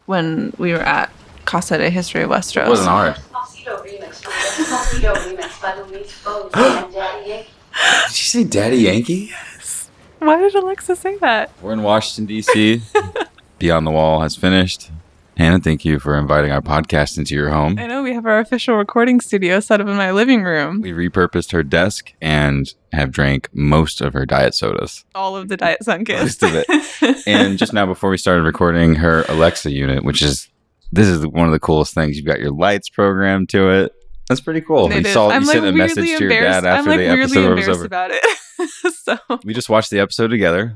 when we were at Casa de History of Westeros. It wasn't hard. Did you say Daddy Yankee? Why did Alexa say that? We're in Washington, D.C. Beyond the Wall has finished. Hannah, thank you for inviting our podcast into your home. I know we have our official recording studio set up in my living room. We repurposed her desk and have drank most of her diet sodas. All of the Diet Sunkiss. Most of it. And just now before we started recording, her Alexa unit, this is one of the coolest things. You've got your lights programmed to it. That's pretty cool. You sent a message to your dad after the episode was over. About it. So we just watched the episode together.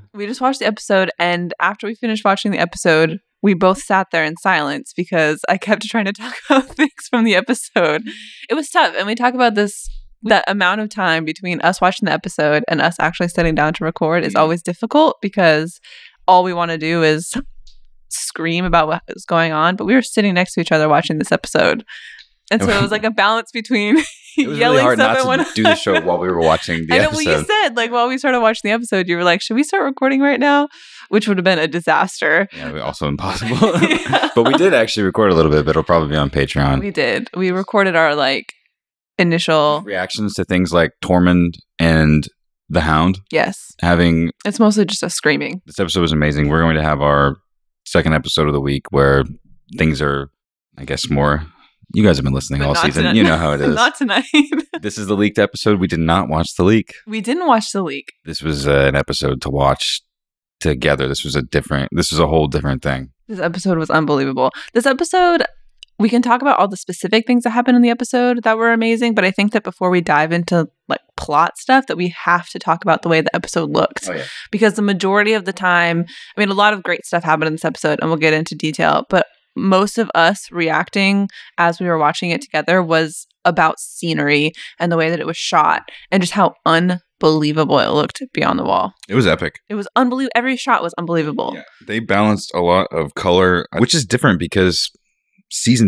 And after we finished watching the episode, we both sat there in silence because I kept trying to talk about things from the episode. It was tough. And we talk about that amount of time between us watching the episode and us actually sitting down to record is always difficult because all we want to do is scream about what is going on. But we were sitting next to each other watching this episode. And so it was like a balance between it was yelling really hard stuff not to do the show while we were watching the episode. I know what you said. Like while we started watching the episode, you were like, should we start recording right now? Which would have been a disaster. Yeah, also impossible. Yeah. But we did actually record a little bit, but it'll probably be on Patreon. We did. We recorded our initial reactions to things like Tormund and the Hound. Yes. It's mostly just us screaming. This episode was amazing. We're going to have our second episode of the week where things are, I guess, more... You guys have been listening all season. Tonight. You know how it is. Not tonight. This is the leaked episode. We did not watch the leak. We didn't watch the leak. This was an episode to watch together. This was a whole different thing. This episode was unbelievable. This episode, we can talk about all the specific things that happened in the episode that were amazing, but I think that before we dive into plot stuff, that we have to talk about the way the episode looked. Oh, yeah. Because the majority of the time, a lot of great stuff happened in this episode, and we'll get into detail, but most of us reacting as we were watching it together was about scenery and the way that it was shot and just how unbelievable it looked beyond the wall. It was epic. It was unbelievable. Every shot was unbelievable. Yeah. They balanced a lot of color, which is different because season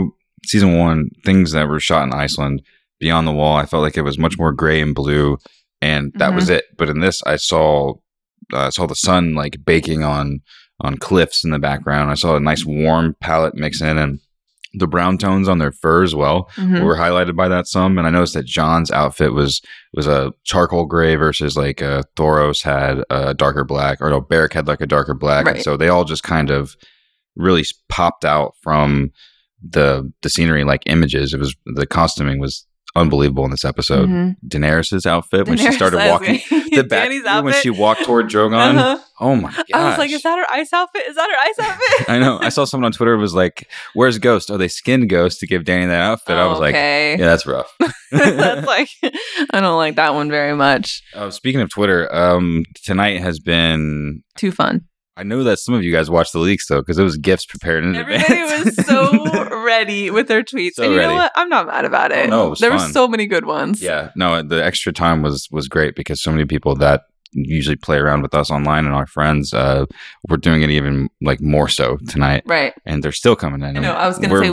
1, things that were shot in Iceland, Beyond the Wall, I felt like it was much more gray and blue, and that was it. But in this, I saw the sun baking on cliffs in the background. I saw a nice warm palette mix in, and the brown tones on their fur as well were highlighted by that some. And I noticed that Jon's outfit was a charcoal gray versus Thoros had a darker black, or no, Beric had a darker black. Right. And so they all just kind of really popped out from the scenery images. It was, the costuming was unbelievable in this episode. Daenerys' outfit when she started walking the back when she walked toward Drogon. Oh my gosh. I was like, is that her ice outfit? I know. I saw someone on Twitter was like, where's Ghost? Oh, they skinned Ghost to give Dany that outfit. I was like, yeah, that's rough. That's I don't like that one very much. Speaking of Twitter, tonight has been too fun. I know that some of you guys watched the leaks, though, because it was gifts prepared in advance. Everybody was so ready with their tweets. So and you ready. know what? I'm not mad about it. Oh, no, it was there fun. were so many good ones. Yeah. No, the extra time was great because so many people that usually play around with us online and our friends were doing it even more so tonight. Right. And they're still coming in. I was going to say,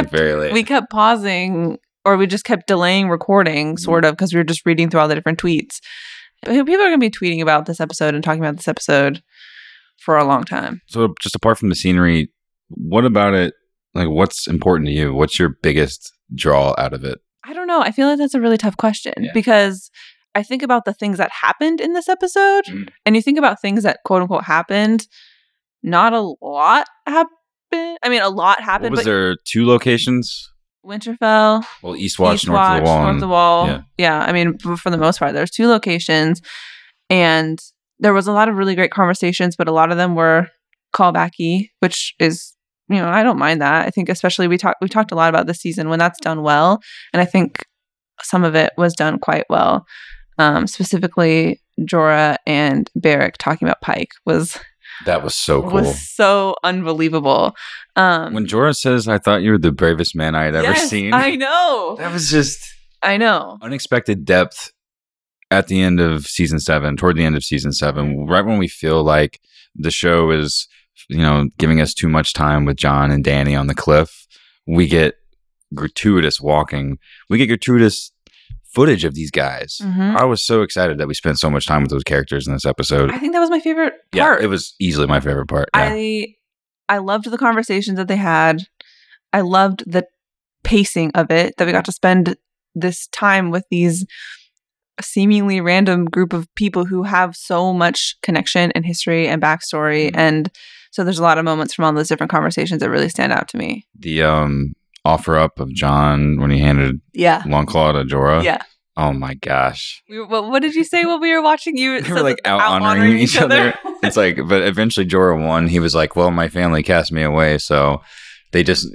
we kept pausing, or we just kept delaying recording, sort of, because we were just reading through all the different tweets. But people are going to be tweeting about this episode and talking about this episode for a long time. So just apart from the scenery, what about it? What's important to you? What's your biggest draw out of it? I don't know. I feel like that's a really tough question because I think about the things that happened in this episode and you think about things that quote unquote happened. Not a lot happened. A lot happened. Was there 2 locations? Winterfell. Well, Eastwatch, North of the Wall. Yeah. For the most part, there's 2 locations and there was a lot of really great conversations, but a lot of them were callbacky, which is, I don't mind that. I think especially we talked a lot about this season when that's done well. And I think some of it was done quite well. Specifically, Jorah and Beric talking about Pike that was so cool. Was so unbelievable. When Jorah says, I thought you were the bravest man I had ever seen. I know. That was just... I know. Unexpected depth. At the end of season 7, toward the end of season 7, right when we feel like the show is, giving us too much time with Jon and Dany on the cliff, we get gratuitous walking. We get gratuitous footage of these guys. I was so excited that we spent so much time with those characters in this episode. I think that was my favorite part. Yeah, it was easily my favorite part. Yeah. I loved the conversations that they had. I loved the pacing of it, that we got to spend this time with these seemingly random group of people who have so much connection and history and backstory. And so there's a lot of moments from all those different conversations that really stand out to me. The offer up of Jon when he handed Longclaw to Jorah. Yeah. Oh my gosh. What did you say when we were watching? You They were like out honoring each other. It's like, but eventually Jorah won. He was like, well, my family cast me away, so they just,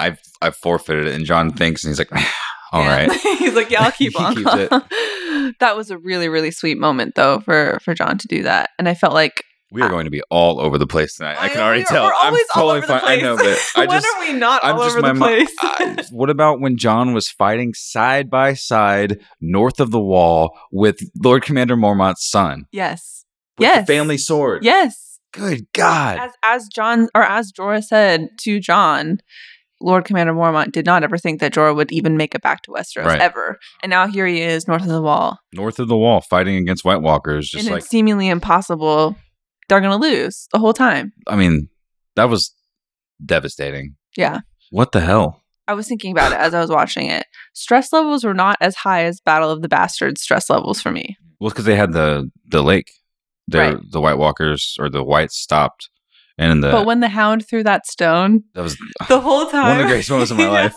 I forfeited it. And Jon thinks, and he's like, all right. He's like, yeah, I'll keep on. He keeps it. That was a really, really sweet moment, though, for Jon to do that. And I felt like we are going to be all over the place tonight. I can already tell. We're always I'm totally all over the fine. place. I know, but when are we not all over the place? What about when Jon was fighting side by side north of the Wall with Lord Commander Mormont's son? Yes. With the family sword. Yes. Good God. As Jorah said to Jon, Lord Commander Mormont did not ever think that Jorah would even make it back to Westeros ever. And now here he is north of the Wall. North of the Wall, fighting against White Walkers. Just and it's seemingly impossible. They're going to lose the whole time. I mean, that was devastating. Yeah. What the hell? I was thinking about it as I was watching it. Stress levels were not as high as Battle of the Bastards stress levels for me. Well, because they had the lake. The White Walkers or the Whites stopped. But when the Hound threw that stone, that was the whole time. One of the greatest moments of my life.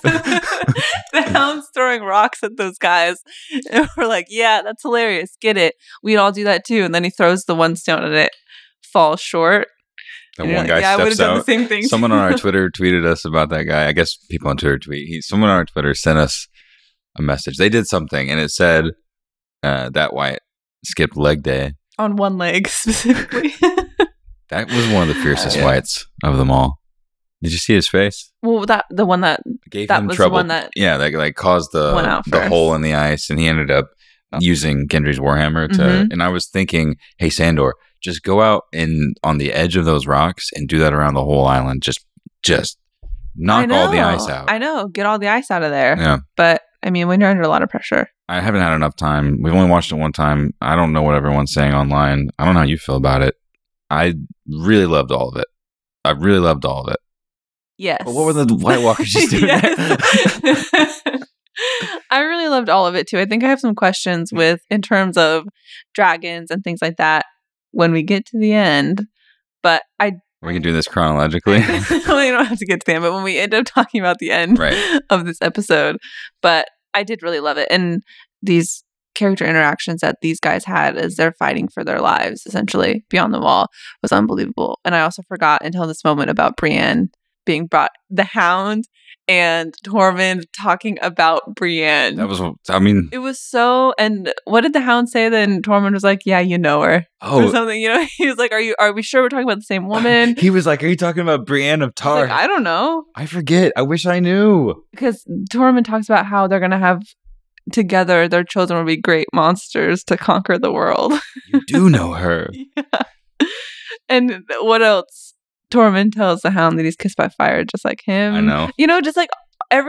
The Hound's throwing rocks at those guys. And we're like, yeah, that's hilarious. Get it. We'd all do that too. And then he throws the one stone and it falls short. And one guy I would have steps done out. the same thing. Someone on our Twitter tweeted us about that guy. I guess people on Twitter tweet. Someone on our Twitter sent us a message. They did something and it said that White skipped leg day. On one leg specifically. That was one of the fiercest Whites of them all. Did you see his face? Well, the one that gave that him was trouble. The one that that like caused the hole in the ice, and he ended up using Gendry's Warhammer to. And I was thinking, hey Sandor, just go out on the edge of those rocks and do that around the whole island. Just knock all the ice out. I know, get all the ice out of there. Yeah, but I mean, when you're under a lot of pressure. I haven't had enough time. We've only watched it one time. I don't know what everyone's saying online. I don't know how you feel about it. I really loved all of it. Yes. But what were the White Walkers just doing there? I really loved all of it too. I think I have some questions in terms of dragons and things like that when we get to the end. But we can do this chronologically. Well, you don't have to get to the end, but when we end up talking about the end of this episode. But I did really love it. And these character interactions that these guys had as they're fighting for their lives, essentially, beyond the wall, was unbelievable. And I also forgot until this moment about Brienne being brought, the Hound and Tormund talking about Brienne. That was, I mean, it was so. And what did the Hound say? Then Tormund was like, "Yeah, you know her," or something. He was like, Are we sure we're talking about the same woman?" He was like, "Are you talking about Brienne of Tarth?" I don't know. I forget. I wish I knew. Because Tormund talks about how they're gonna have. Together, their children will be great monsters to conquer the world. You do know her. Yeah. And what else? Tormund tells the Hound that he's kissed by fire, just like him. I know. Just like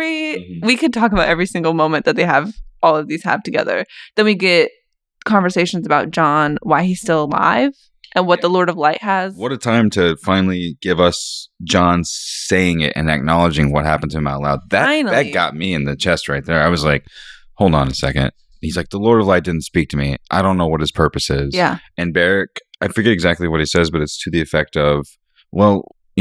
we could talk about every single moment that all of these have together. Then we get conversations about Jon, why he's still alive, and what the Lord of Light has. What a time to finally give us Jon saying it and acknowledging what happened to him out loud. That got me in the chest right there. I was like, hold on a second. He's like, the Lord of Light didn't speak to me. I don't know what his purpose is. Yeah. And Beric, I forget exactly what he says, but it's to the effect of, well,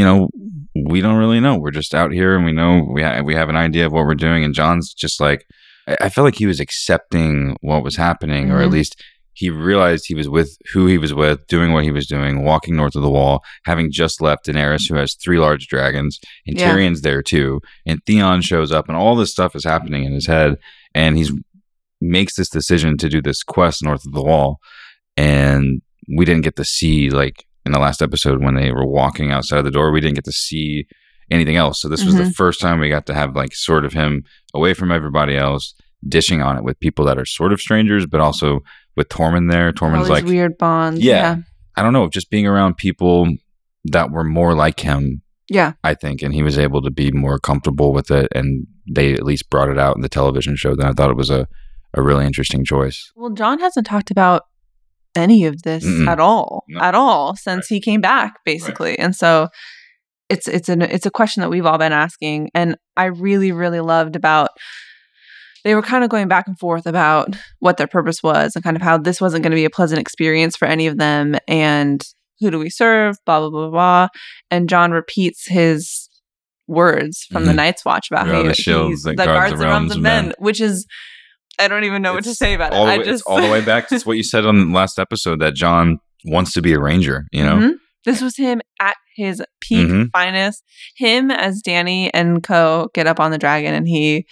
we don't really know. We're just out here and we know we have an idea of what we're doing. And Jon's just like, I felt like he was accepting what was happening, or at least he realized he was with who he was with, doing what he was doing, walking north of the wall, having just left Daenerys, who has 3 large dragons, and Tyrion's there too. And Theon shows up and all this stuff is happening in his head. And he makes this decision to do this quest north of the wall. And we didn't get to see, like in the last episode when they were walking outside the door, we didn't get to see anything else. So this was the first time we got to have like sort of him away from everybody else, dishing on it with people that are sort of strangers, but also with Tormund there. Tormund's like weird bonds. Yeah. I don't know, just being around people that were more like him. Yeah. I think. And he was able to be more comfortable with it. And they at least brought it out in the television show. Then I thought it was a really interesting choice. Well, Jon hasn't talked about any of this at all since he came back, basically. Right. And so it's a question that we've all been asking, and I really, really loved about. They were kind of going back and forth about what their purpose was and kind of how this wasn't going to be a pleasant experience for any of them, and who do we serve, blah, blah, blah, blah. And Jon repeats his words from the Night's Watch about how the shields that guards the realms of men, which is, I don't even know what to say about it. It's all the way back to what you said on the last episode, that Jon wants to be a ranger, you know? Mm-hmm. This was him at his peak finest. Him as Dany and co get up on the dragon, and he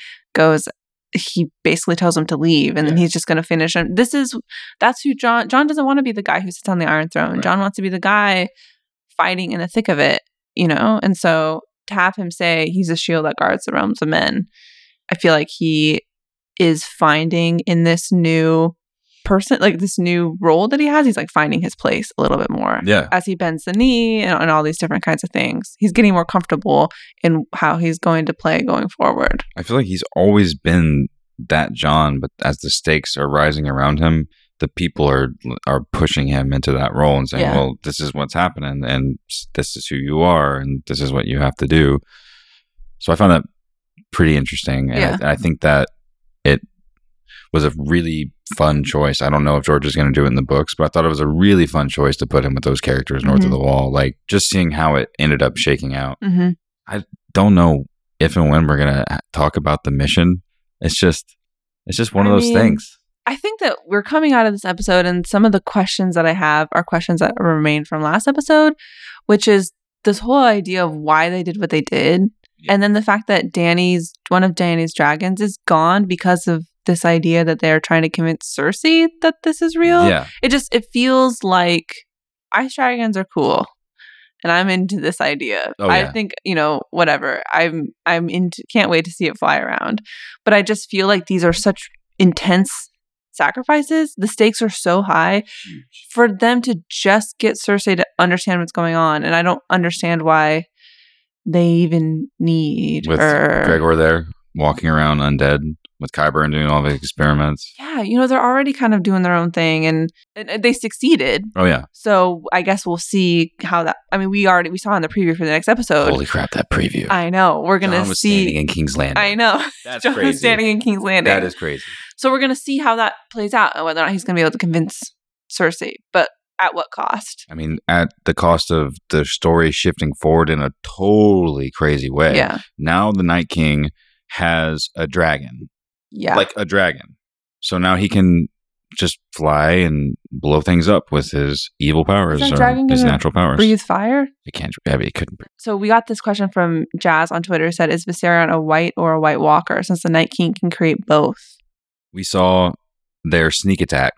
basically tells him to leave, and then he's just going to finish him. That's who Jon doesn't want to be the guy who sits on the Iron Throne. Right. Jon wants to be the guy fighting in the thick of it, you know? And so to have him say he's a shield that guards the realms of men, I feel like he is finding in this new person, like this new role that he has, he's like finding his place a little bit more. Yeah. As he bends the knee and all these different kinds of things. He's getting more comfortable in how he's going to play going forward. I feel like he's always been that Jon, but as the stakes are rising around him, the people are pushing him into that role and saying, well, this is what's happening, and this is who you are, and this is what you have to do. So I found that pretty interesting. And I think that it was a really fun choice. I don't know if George is going to do it in the books, but I thought it was a really fun choice to put him with those characters north of the wall. Like, just seeing how it ended up shaking out. I don't know if and when we're going to talk about the mission. It's just one of those things. I think that we're coming out of this episode, and some of the questions that I have are questions that remain from last episode, which is this whole idea of why they did what they did. And then the fact that one of Dany's dragons is gone because of this idea that they're trying to convince Cersei that this is real. Yeah. It feels like ice dragons are cool. And I'm into this idea. I think, whatever. I'm into, can't wait to see it fly around. But I just feel like these are such intense sacrifices. The stakes are so high for them to just get Cersei to understand what's going on. And I don't understand why they even need with Gregor there walking around undead, with Qyburn doing all the experiments. Yeah, they're already kind of doing their own thing, and they succeeded. Oh yeah. So I guess we'll see how that. I mean, we saw in the preview for the next episode. Holy crap, that preview! I know we're gonna Jon was see standing in King's Landing. I know That's Jon crazy. was standing in King's Landing. That is crazy. So we're gonna see how that plays out, and whether or not he's gonna be able to convince Cersei, but at what cost? I mean, at the cost of the story shifting forward in a totally crazy way. Yeah. Now the Night King has a dragon. Yeah. Like a dragon. So now he can just fly and blow things up with his evil powers or his natural powers. Breathe fire? It can't. I mean, it couldn't breathe. So we got this question from Jazz on Twitter. Said, is Viserion a white or a White Walker, since the Night King can create both? We saw their sneak attack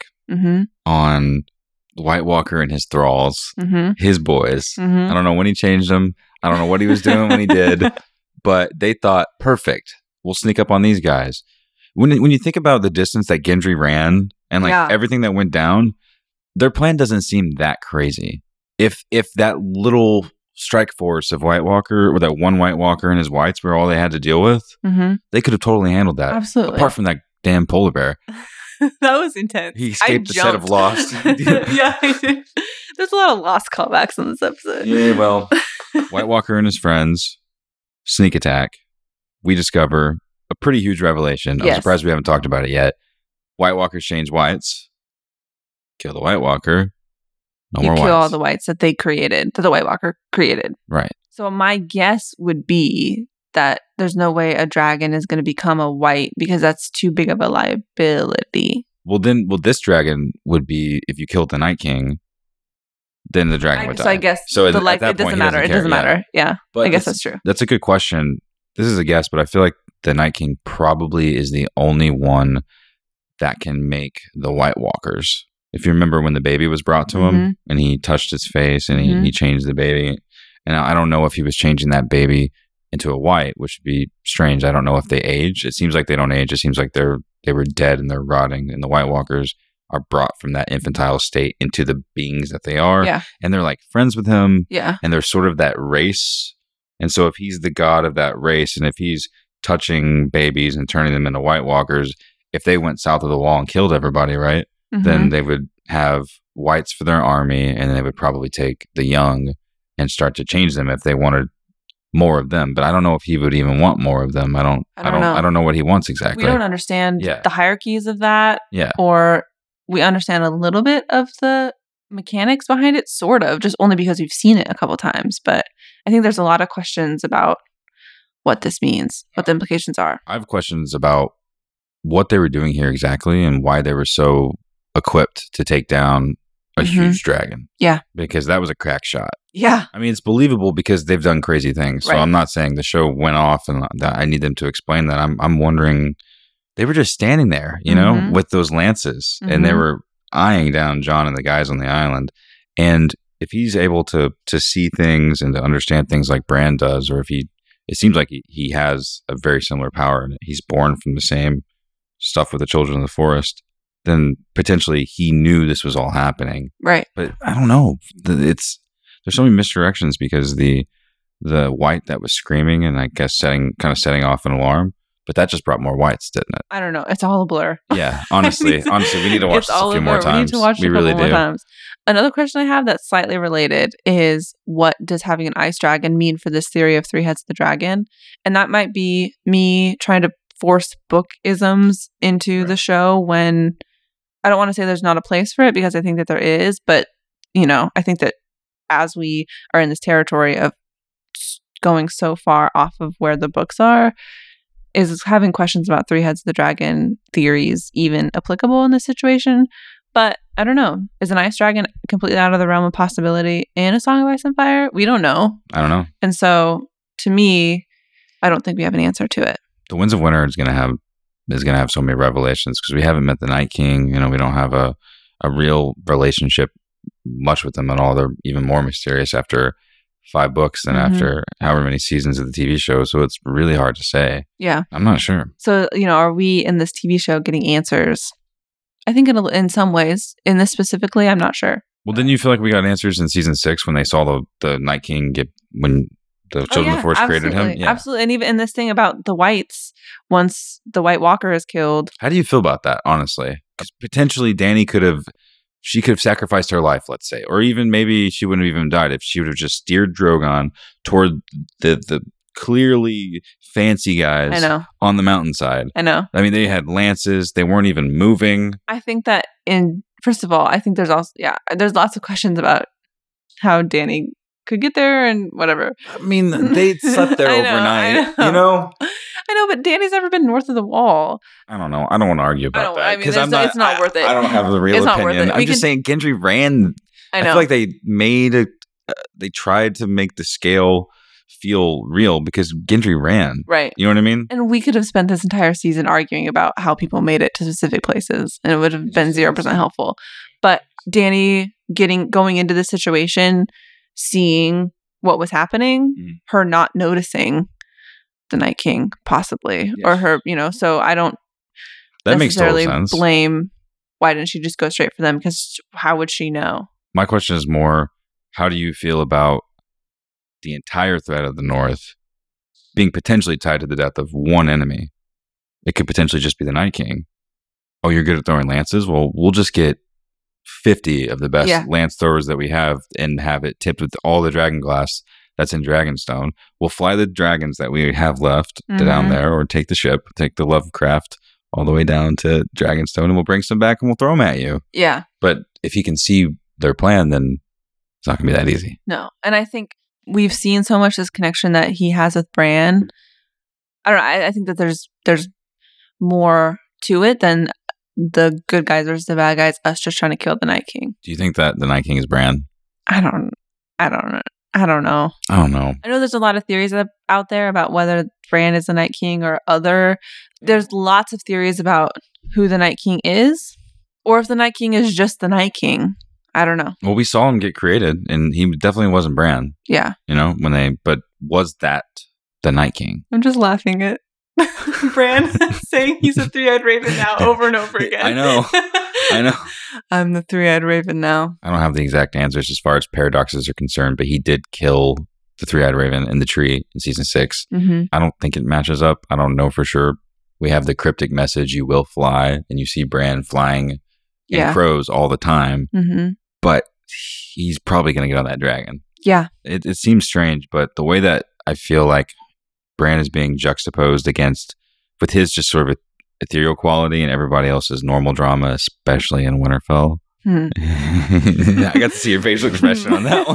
on the White Walker and his thralls, his boys. I don't know when he changed them. I don't know what he was doing when he did. But they thought, perfect, we'll sneak up on these guys. When you think about the distance that Gendry ran and everything that went down, their plan doesn't seem that crazy. If that little strike force of White Walker, or that one White Walker and his whites were all they had to deal with, they could have totally handled that. Absolutely. Apart from that damn polar bear. That was intense. He escaped the set of Lost. Yeah, I did. There's a lot of Lost callbacks in this episode. Yeah, well, White Walker and his friends, sneak attack. We discover a pretty huge revelation. I'm surprised we haven't talked about it yet. White Walkers change whites. Kill the White Walker. No more whites. Kill all the whites that they created, that the White Walker created. Right. So my guess would be that there's no way a dragon is going to become a white, because that's too big of a liability. Well, this dragon would be, if you killed the Night King, then the dragon would die. So I guess it doesn't matter. It doesn't matter. Yeah. But I guess that's true. That's a good question. This is a guess, but I feel like the Night King probably is the only one that can make the White Walkers. If you remember when the baby was brought to him and he touched his face and he changed the baby. And I don't know if he was changing that baby into a white, which would be strange. I don't know if they age. It seems like they don't age. It seems like they were dead and they're rotting. And the White Walkers are brought from that infantile state into the beings that they are. Yeah. And they're like friends with him. Yeah. And they're sort of that race. And so if he's the god of that race, and if he's touching babies and turning them into White Walkers, if they went south of the wall and killed everybody, right? Then they would have whites for their army, and they would probably take the young and start to change them if they wanted more of them, but I don't know if he would even want more of them. I don't know what he wants exactly. We don't understand the hierarchies of that. Yeah. Or we understand a little bit of the mechanics behind it, sort of, just only because we've seen it a couple times. But I think there's a lot of questions about what this means, what the implications are. I have questions about what they were doing here exactly and why they were so equipped to take down a huge dragon. Yeah. Because that was a crack shot. Yeah. I mean, it's believable because they've done crazy things. So I'm not saying the show went off and that I need them to explain that. I'm wondering, they were just standing there, you know, with those lances and they were eyeing down Jon and the guys on the island. And if he's able to see things and to understand things like Bran does, or if it seems like he has a very similar power and he's born from the same stuff with the children of the forest, then potentially he knew this was all happening. Right. But I don't know. There's so many misdirections because the white that was screaming and I guess setting off an alarm, but that just brought more whites, didn't it? I don't know. It's all a blur. Yeah, honestly, we need to watch this a few more times. We need to watch it a couple more times. Another question I have that's slightly related is, what does having an ice dragon mean for this theory of three heads of the dragon? And that might be me trying to force book-isms into the show when I don't want to say there's not a place for it, because I think that there is, but I think that as we are in this territory of going so far off of where the books are, is having questions about three heads of the dragon theories even applicable in this situation? But I don't know. Is an ice dragon completely out of the realm of possibility in A Song of Ice and Fire? We don't know. I don't know. And so, to me, I don't think we have an answer to it. The Winds of Winter is going to have so many revelations because we haven't met the Night King. We don't have a real relationship much with them at all. They're even more mysterious after 5 books than after however many seasons of the TV show. So it's really hard to say. Yeah. I'm not sure. So, are we in this TV show getting answers? I think in some ways. In this specifically, I'm not sure. Well, didn't you feel like we got answers in season 6 when they saw the Night King when the Children of the Forest created him? Yeah. Absolutely. And even in this thing about the whites, once the White Walker is killed. How do you feel about that, honestly? Because potentially Dany could have sacrificed her life, let's say. Or even maybe she wouldn't have even died if she would have just steered Drogon toward the clearly fancy guys on the mountainside. I know. I mean, they had lances. They weren't even moving. I think that first of all, I think there's also, there's lots of questions about how Dany could get there and whatever. I mean, they slept there overnight, I know, but Dany's never been north of the Wall. I don't know. I don't want to argue about that because it's not worth it. I don't have the real opinion. I'm just saying Gendry ran. I feel like they they tried to make the scale feel real because Gendry ran. Right. You know what I mean? And we could have spent this entire season arguing about how people made it to specific places and it would have been 0% helpful. But Dany going into this situation, seeing what was happening, her not noticing the Night King possibly, or her, so I don't necessarily blame, why didn't she just go straight for them? Because how would she know? My question is more, how do you feel about the entire threat of the North being potentially tied to the death of one enemy? It could potentially just be the Night King. Oh, you're good at throwing lances? Well, we'll just get 50 of the best lance throwers that we have and have it tipped with all the dragon glass that's in Dragonstone. We'll fly the dragons that we have left down there, or take the ship, take the Lovecraft all the way down to Dragonstone, and we'll bring some back and we'll throw them at you. Yeah. But if he can see their plan, then it's not going to be that easy. No. And I think we've seen so much this connection that he has with Bran. I don't know. I think that there's more to it than the good guys versus the bad guys, us just trying to kill the Night King. Do you think that the Night King is Bran? I don't know. I don't know. I know there's a lot of theories out there about whether Bran is the Night King or other. There's lots of theories about who the Night King is, or if the Night King is just the Night King. I don't know. Well, we saw him get created, and he definitely wasn't Bran. Yeah. But was that the Night King? I'm just laughing at Bran saying he's a three-eyed raven now over and over again. I know. I'm the three-eyed raven now. I don't have the exact answers as far as paradoxes are concerned, but he did kill the three-eyed raven in the tree in season 6. I don't think it matches up. I don't know for sure. We have the cryptic message, "You will fly," and you see Bran flying in crows all the time. But he's probably going to get on that dragon. Yeah. It seems strange, but the way that I feel like Bran is being juxtaposed against with his just sort of ethereal quality and everybody else's normal drama, especially in Winterfell. I got to see your facial expression on that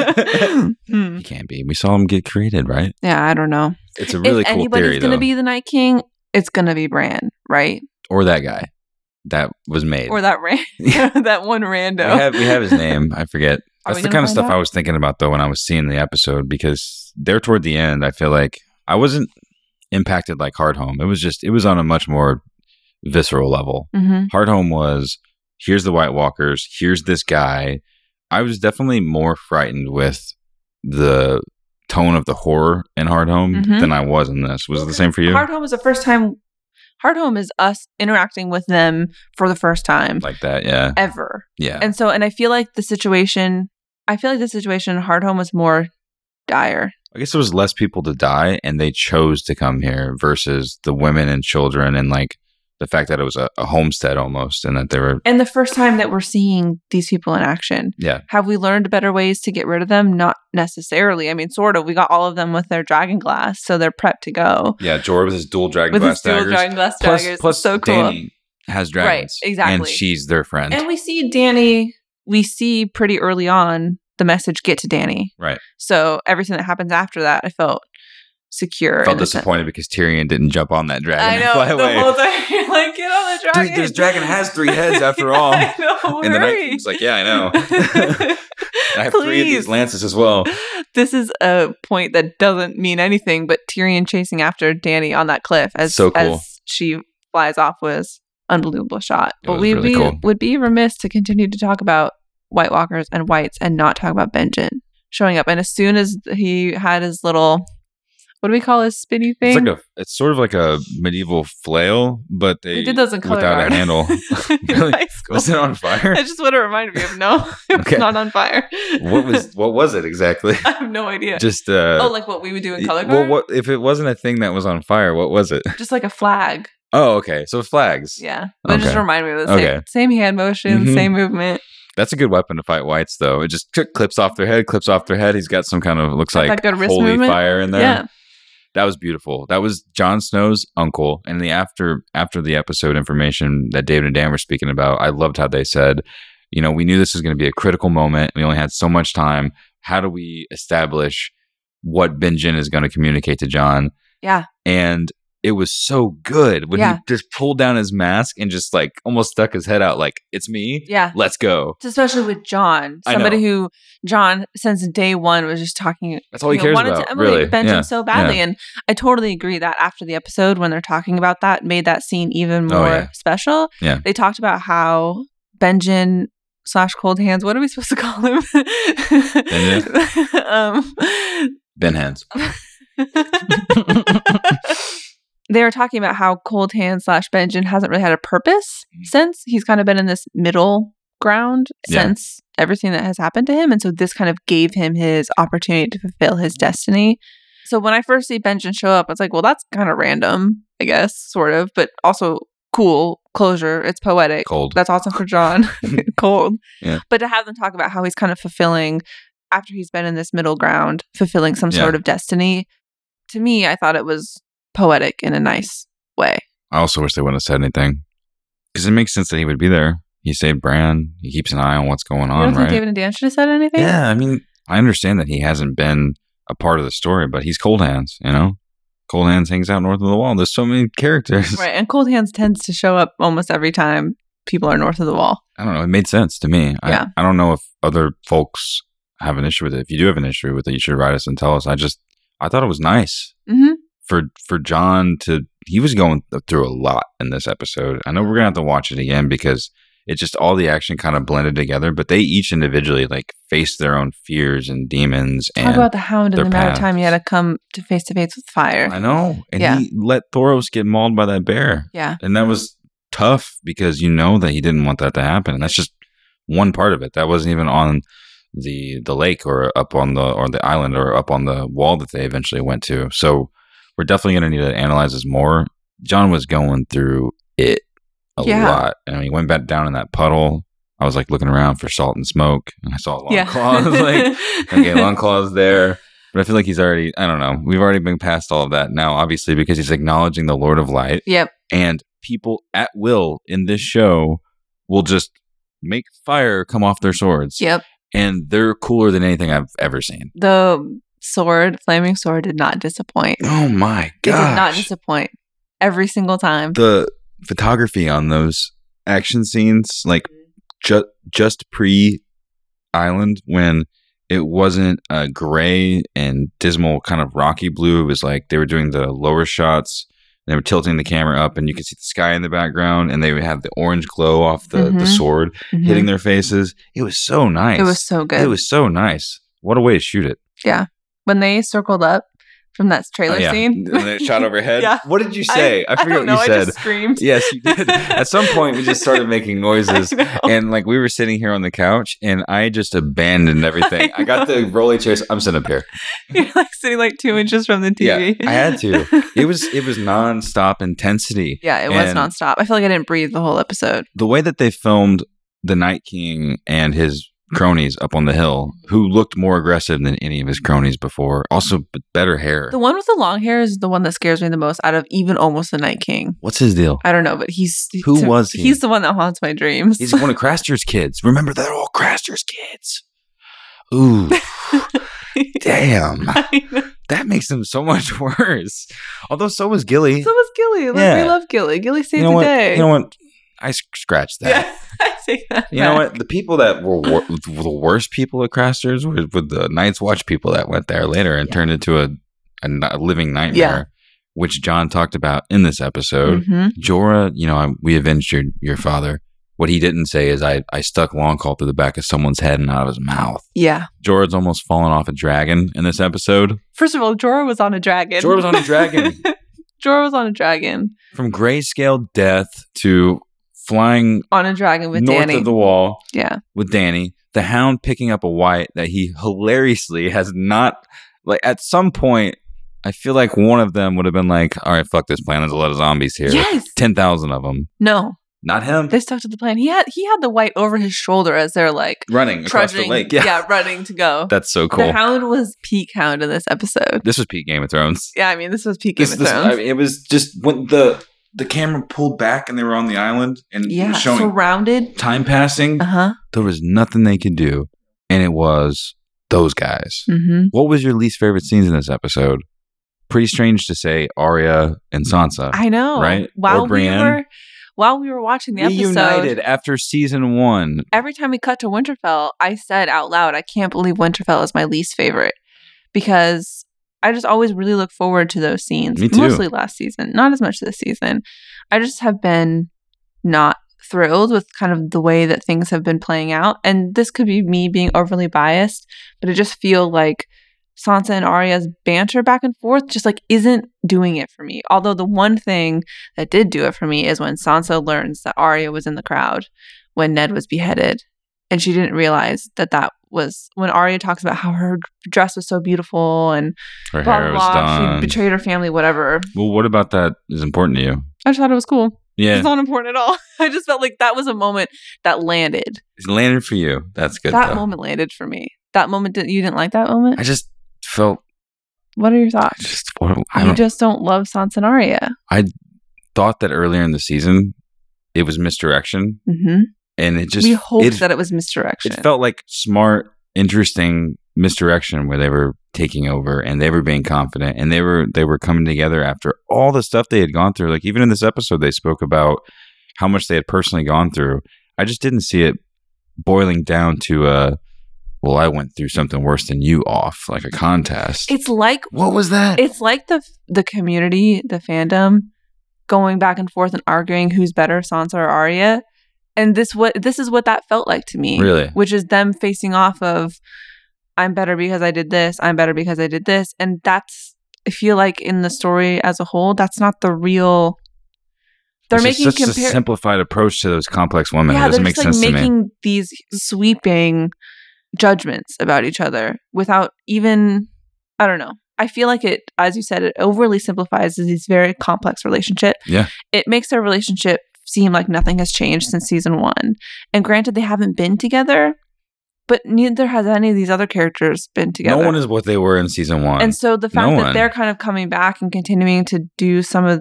one. He can't be. We saw him get created, right? Yeah, I don't know. It's a really if cool anybody's theory, going to though. be the Night King, it's going to be Bran, right? Or that guy that was made. Or that that one rando. We have his name. I forget. Are That's we the gonna kind of find stuff out? I was thinking about, though, when I was seeing the episode, because there toward the end, I feel like I wasn't impacted like Hardhome. It was on a much more visceral level. Mm-hmm. Hardhome was, here's the White Walkers, here's this guy. I was definitely more frightened with the tone of the horror in Hardhome Mhm. than I was in this. Was it the same for you? Hardhome is the first time. Hardhome is us interacting with them for the first time Like that, yeah. ever. Yeah. And I feel like the situation in Hardhome was more dire. I guess there was less people to die, and they chose to come here versus the women and children, and like the fact that it was a homestead almost, and that they were, And the first time that we're seeing these people in action. yeah. Have we learned better ways to get rid of them? Not necessarily. I mean, sort of. We got all of them with their dragon glass, so they're prepped to go. Yeah, Jorah with his dual dragon With glass his dual daggers. dragon glass plus, daggers. plus It's so cool. Dany has dragons. Right, exactly. And she's their friend. And we see Dany, we see pretty early on the message get to Dany. Right. So everything that happens after that, I felt secure. Felt in a sense. disappointed because Tyrion didn't jump on that dragon I and know. fly The away. whole time you're like, get on the dragon. This dragon has 3 heads after all. I know. And the Night hurry. King's like, yeah, I know. And I have 3 of these Please. lances as well. This is a point that doesn't mean anything, but Tyrion chasing after Dany on that cliff So cool. as she flies off was unbelievable shot. It But was we really cool. would be remiss to continue to talk about White Walkers and Whites and not talk about Benjen showing up. And as soon as he had his little, what do we call his spinny thing? It's sort of like a medieval flail, but we did those in color without guard. a handle. In Really? high school. Was it on fire? That's just what it reminded me of. No, it was Okay. not on fire. What was it exactly? I have no idea. Just like what we would do in color well, guard? what if it wasn't a thing that was on fire? What was it? Just like a flag. Oh, okay. So flags. Yeah. But it just Okay. reminded me of the Okay. same hand motion, Mhm. same movement. That's a good weapon to fight whites, though. It just clips off their head. He's got some kind of looks Got like that good wrist holy movement. fire in there. Yeah. That was beautiful. That was Jon Snow's uncle. And after the episode information that David and Dan were speaking about, I loved how they said, we knew this was going to be a critical moment. We only had so much time. How do we establish what Benjen is going to communicate to Jon? Yeah. And it was so good when he just pulled down his mask and just like almost stuck his head out like, it's me. Yeah. Let's go. Especially with John. I Somebody know. who John, since day one, was just talking. That's all he cares wanted about, to emulate really. Benjen Yeah. so badly. Yeah. And I totally agree that after the episode, when they're talking about that, made that scene even Oh, more yeah. special. Yeah. They talked about how Benjen / Cold Hands, what are we supposed to call him? Ben Hands. They were talking about how Cold Hands / Benjen hasn't really had a purpose since. He's kind of been in this middle ground Yeah. since everything that has happened to him. And so this kind of gave him his opportunity to fulfill his destiny. So when I first see Benjen show up, I was like, well, that's kind of random, I guess, sort of, but also cool closure. It's poetic. Cold. That's awesome for John. Cold. Yeah. But to have them talk about how he's kind of fulfilling, after he's been in this middle ground, fulfilling some Yeah. sort of destiny, to me, I thought it was poetic in a nice way. I also wish they wouldn't have said anything because it makes sense that he would be there. He saved Bran. He keeps an eye on what's going You on, don't think right? David and Dan should have said anything? Yeah, I mean, I understand that he hasn't been a part of the story, but he's Cold Hands, Cold Hands hangs out north of the wall. There's so many characters. Right. And Cold Hands tends to show up almost every time people are north of the wall. I don't know. It made sense to me. Yeah. I don't know if other folks have an issue with it. If you do have an issue with it, you should write us and tell us. I thought it was nice Mm-hmm. for John he was going through a lot in this episode. I know we're going to have to watch it again because it just all the action kind of blended together, but they each individually like faced their own fears and demons. Talk And about the Hound and their the amount of paths. time he had to come to face with fire. I know. And Yeah. he let Thoros get mauled by that bear. Yeah. And that was tough because that he didn't want that to happen. And that's just one part of it. That wasn't even on the lake or up on the island or up on the wall that they eventually went to. So we're definitely going to need to analyze this more. John was going through it a lot. And he went back down in that puddle. I was like looking around for salt and smoke, and I saw Longclaw. I was like, okay, Longclaw's there. But I feel like he's already, I don't know, we've already been past all of that now, obviously, because he's acknowledging the Lord of Light. Yep. And people at will in this show will just make fire come off their swords. Yep. And they're cooler than anything I've ever seen. The flaming sword did not disappoint. Oh my It gosh. did not disappoint every single time. The photography on those action scenes, like just pre-Island, when it wasn't a gray and dismal kind of rocky blue. It was like they were doing the lower shots. They were tilting the camera up, and you could see the sky in the background, and they would have the orange glow off the sword hitting their faces. It was so nice. It was so good. It was so nice. What a way to shoot it. Yeah. When they circled up from that trailer scene. And they shot overhead. Yeah. What did you say? I forget don't know, what you said. I just screamed. Yes, you did. At some point, we just started making noises. I know. And like we were sitting here on the couch, and I just abandoned everything. I got the rolly chairs. I'm sitting up here. You're like sitting like 2 inches from the TV. Yeah, I had to. It was nonstop intensity. Yeah, it was And nonstop. I feel like I didn't breathe the whole episode. the way that they filmed the Night King and his cronies up on the hill, who looked more aggressive than any of his cronies before, also better hair. The one with the long hair is the one that scares me the most out of even almost the Night King. What's his deal? I don't know, but Who was he? He's the one that haunts my dreams. He's one of Craster's kids. Remember, they're all Craster's kids. Ooh, damn. I know. That makes him so much worse. Although so was Gilly. So was Gilly. Like, Yeah. we love Gilly. Gilly saved You know the what? day. You know what? I scratched that. Yeah, I take that You know back. what? The people that were the worst people at Craster's were the Night's Watch people that went there later and turned into a living nightmare, Yeah. which John talked about in this episode. Mhm. Jorah, we avenged your father. What he didn't say is I stuck long call through the back of someone's head and out of his mouth. Yeah. Jorah's almost fallen off a dragon in this episode. First of all, Jorah was on a dragon. Jorah was on a dragon. Jorah was on a dragon. From grayscale death to flying On a dragon with north Dany. of the wall Yeah. with Dany. The Hound picking up a white that he hilariously has not, like, at some point, I feel like one of them would have been like, all right, fuck this plan. There's a lot of zombies here. Yes. 10,000 of them. No. Not him. They stuck to the plan. He had the white over his shoulder as they're like Running across the trudging. lake. Yeah. Running to go. That's so cool. The Hound was peak Hound in this episode. This was peak Game of Thrones. Yeah, I mean, this was peak Game of Thrones. I mean, it was just when the camera pulled back and they were on the island and it was showing surrounded. time passing. Uh-huh. There was nothing they could do. And it was those guys. Mm-hmm. What was your least favorite scenes in this episode? Pretty strange to say Arya and Sansa. I know. Right? While Or Brienne. while we were watching the episode, Reunited after season 1. every time we cut to Winterfell, I said out loud, I can't believe Winterfell is my least favorite because I just always really look forward to those scenes. Me too. Mostly last season, not as much this season. I just have been not thrilled with kind of the way that things have been playing out. And this could be me being overly biased, but it just feel like Sansa and Arya's banter back and forth just like isn't doing it for me. Although the one thing that did do it for me is when Sansa learns that Arya was in the crowd when Ned was beheaded. And she didn't realize that was when Arya talks about how her dress was so beautiful and Her blah, hair was blah, done. she betrayed her family, whatever. Well, what about that is important to you? I just thought it was cool. Yeah. It's not important at all. I just felt like that was a moment that landed. It landed for you. That's good. That though. moment landed for me. That moment, you didn't like that moment? I just felt What are your thoughts? You just don't love Sansa and Arya. I thought that earlier in the season it was misdirection, Mm-hmm. and it just We hoped that it was misdirection. It felt like smart, interesting misdirection where they were taking over and they were being confident and they were coming together after all the stuff they had gone through. Like even in this episode, they spoke about how much they had personally gone through. I just didn't see it boiling down to well, I went through something worse than you off, like a contest. It's like What was that? It's like the community, the fandom, going back and forth and arguing who's better, Sansa or Arya. And this is what that felt like to me. Really? Which is them facing off of, I'm better because I did this, I'm better because I did this. And that's, I feel like in the story as a whole, that's not the real. They're It's making just such a simplified approach to those complex women. Yeah, It doesn't they're make just like sense to me. making these sweeping judgments about each other without even, I don't know. I feel like it, as you said, it overly simplifies these very complex relationship. Yeah. It makes their relationship seem like nothing has changed since season 1. And granted, they haven't been together But neither has any of these other characters been together. No one is what they were in season 1. And so the fact that they're kind of coming back and continuing to do some of,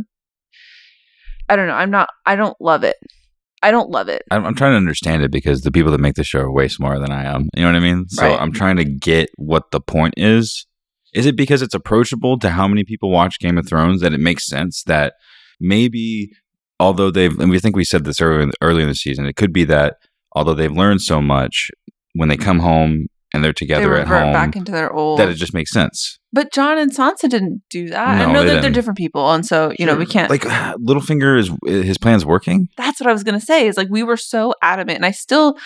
I don't know. I don't love it. I don't love it. I'm trying to understand it because the people that make the show are way smarter than I am. You know what I mean? So Right. I'm trying to get what the point is. Is it because it's approachable to how many people watch Game of Thrones that it makes sense that maybe, although and we think we said this earlier in the season, it could be that although they've learned so much, when they come home and they're together at home, back into their old. that it just makes sense. But Jon and Sansa didn't do that. No, I know they that they're didn't. different people, and so we can't. Like Littlefinger his plan's working. That's what I was gonna say. Is like we were so adamant, and I still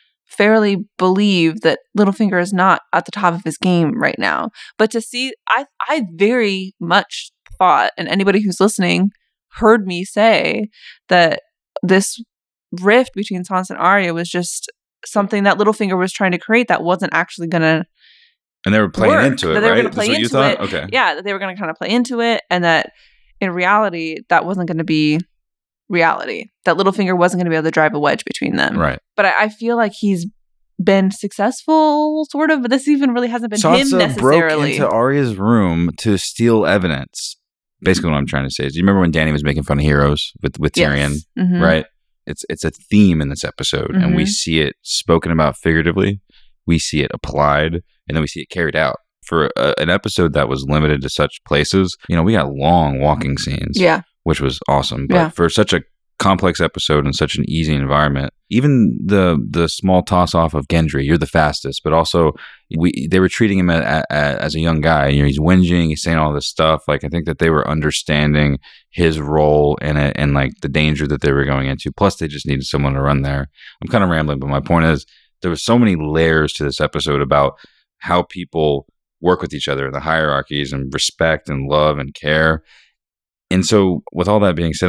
fairly believe that Littlefinger is not at the top of his game right now. But to see, I very much thought, and anybody who's listening heard me say that this rift between Sansa and Arya was just something that Littlefinger was trying to create that wasn't actually gonna. And they were playing work, into it, that they were right? gonna play That's what you into thought? it. Okay. Yeah, that they were going to kind of play into it, and that in reality, that wasn't going to be reality. That Littlefinger wasn't going to be able to drive a wedge between them. Right. But I feel like he's been successful, sort of, but this even really hasn't been him Sansa necessarily. broke into Arya's room to steal evidence. Basically, what I'm trying to say is, do you remember when Dany was making fun of heroes with Tyrion? Yes. Mhm. Right. It's a theme in this episode, and we Mhm. see it spoken about figuratively. We see it applied, and then we see it carried out. For an episode that was limited to such places, we got long walking scenes, Yeah. which was awesome. But Yeah. for such a complex episode and such an easy environment, even the small toss off of Gendry, you're the fastest, but also they were treating him as a young guy. He's whinging, he's saying all this stuff. Like, I think that they were understanding his role in it and like the danger that they were going into. Plus, they just needed someone to run there. I'm kind of rambling, but my point is there were so many layers to this episode about how people work with each other, the hierarchies and respect and love and care. And so with all that being said,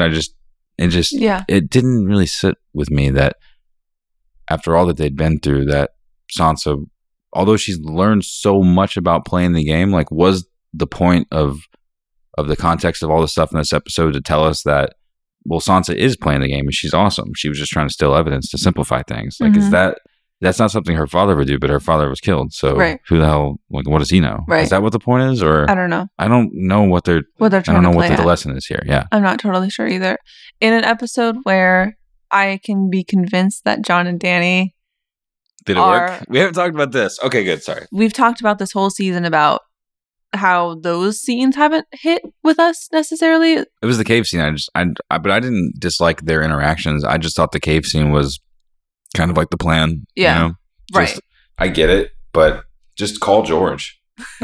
it didn't really sit with me that after all that they'd been through, that Sansa, although she's learned so much about playing the game, like, was the point of the context of all the stuff in this episode to tell us that, well, Sansa is playing the game and she's awesome. She was just trying to steal evidence to simplify things. Like, is that's not something her father would do, but her father was killed. So who the hell, like, what does he know? Right. Is that what the point is? Or I don't know. I don't know what they're trying I don't know to what play the at. lesson is here. Yeah. I'm not totally sure either. In an episode where I can be convinced that Jon and Dany, Did it work? We haven't talked about this. Okay, good. Sorry. we've talked about this whole season about how those scenes haven't hit with us necessarily. It was the cave scene. But I didn't dislike their interactions. I just thought the cave scene was kind of like the plan. Yeah. Just, I get it, but just call George.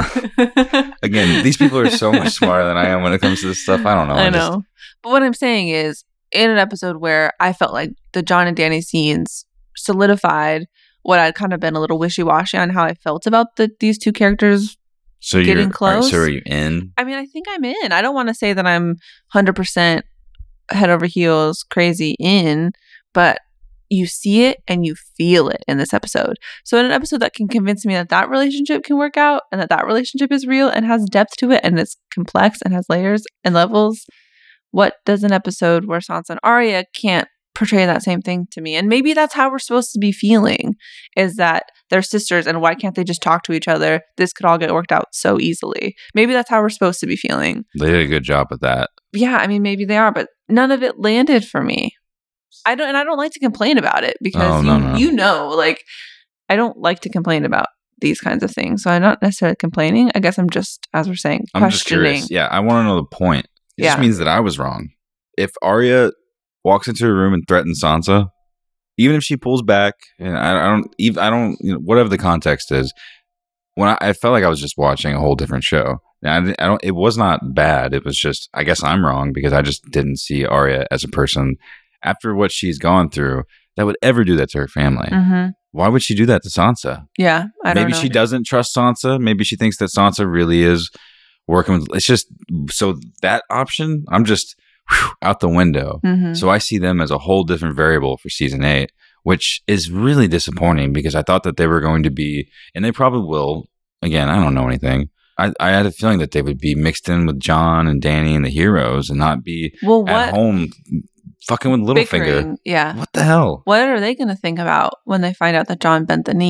Again, these people are so much smarter than I am when it comes to this stuff. I don't know. I know. But what I'm saying is, in an episode where I felt like the Jon and Dany scenes solidified what I'd kind of been a little wishy-washy on how I felt about these two characters getting close. So are you in? I mean, I think I'm in. I don't want to say that I'm 100% head over heels crazy in, but you see it and you feel it in this episode. So in an episode that can convince me that relationship can work out and that relationship is real and has depth to it and it's complex and has layers and levels, what does an episode where Sansa and Arya can't portray that same thing to me? And maybe that's how we're supposed to be feeling, is that they're sisters and why can't they just talk to each other? This could all get worked out so easily. Maybe that's how we're supposed to be feeling. They did a good job with that. Yeah, I mean, maybe they are, but none of it landed for me. I don't like to complain about it because like, I don't like to complain about these kinds of things. So I'm not necessarily complaining. I guess I'm just, as we're saying, questioning. I'm just curious. Yeah, I want to know the point. It just means that I was wrong. If Arya walks into a room and threatens Sansa, even if she pulls back, and I don't, whatever the context is, when I felt like I was just watching a whole different show. It was not bad. It was just, I guess I'm wrong because I just didn't see Arya as a person after what she's gone through that would ever do that to her family. Mm-hmm. Why would she do that to Sansa? Yeah, I don't know. Maybe she doesn't trust Sansa. Maybe she thinks that Sansa really is working with. It's just, so that option, I'm just out the window. Mm-hmm. So I see them as a whole different variable for season 8, which is really disappointing because I thought that they were going to be, and they probably will. Again, I don't know anything. I had a feeling that they would be mixed in with Jon and Dany and the heroes and not be at home fucking with Littlefinger. Yeah. What the hell? What are they going to think about when they find out that Jon bent the knee?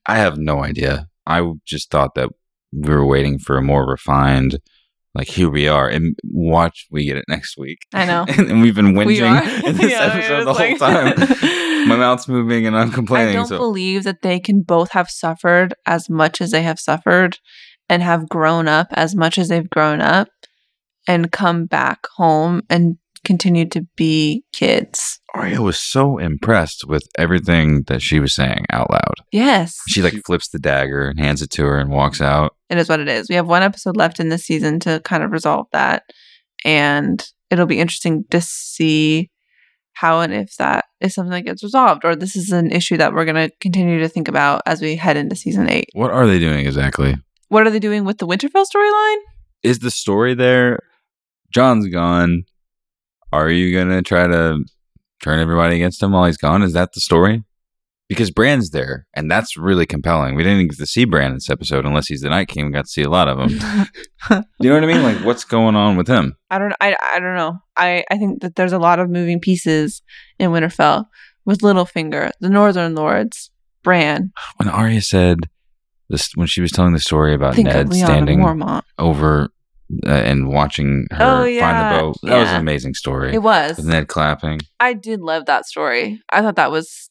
I have no idea. I just thought that we were waiting for a more refined, like, here we are, and watch, we get it next week. I know. And we've been We are. whinging in this Yeah, episode it the was whole like- time. My mouth's moving and I'm complaining. I don't believe that they can both have suffered as much as they have suffered and have grown up as much as they've grown up and come back home and continue to be kids. Arya was so impressed with everything that she was saying out loud. Yes. She like flips the dagger and hands it to her and walks out. It is what it is. We have one episode left in this season to kind of resolve that. And it'll be interesting to see how and if that is something that gets resolved, or this is an issue that we're going to continue to think about as we head into season 8. What are they doing exactly? What are they doing with the Winterfell storyline? Is the story there? John's gone. Are you going to try to turn everybody against him while he's gone? Is that the story? Because Bran's there, and that's really compelling. We didn't get to see Bran in this episode unless he's the Night King. We got to see a lot of him. You know what I mean? Like, what's going on with him? I don't know. I think that there's a lot of moving pieces in Winterfell with Littlefinger, the Northern Lords, Bran. When Arya said this, when she was telling the story about Think of Ned Lyanna standing Mormont. over and watching her Oh, find yeah. the boat, that was Yeah. an amazing story. It was. With Ned clapping. I did love that story. I thought that was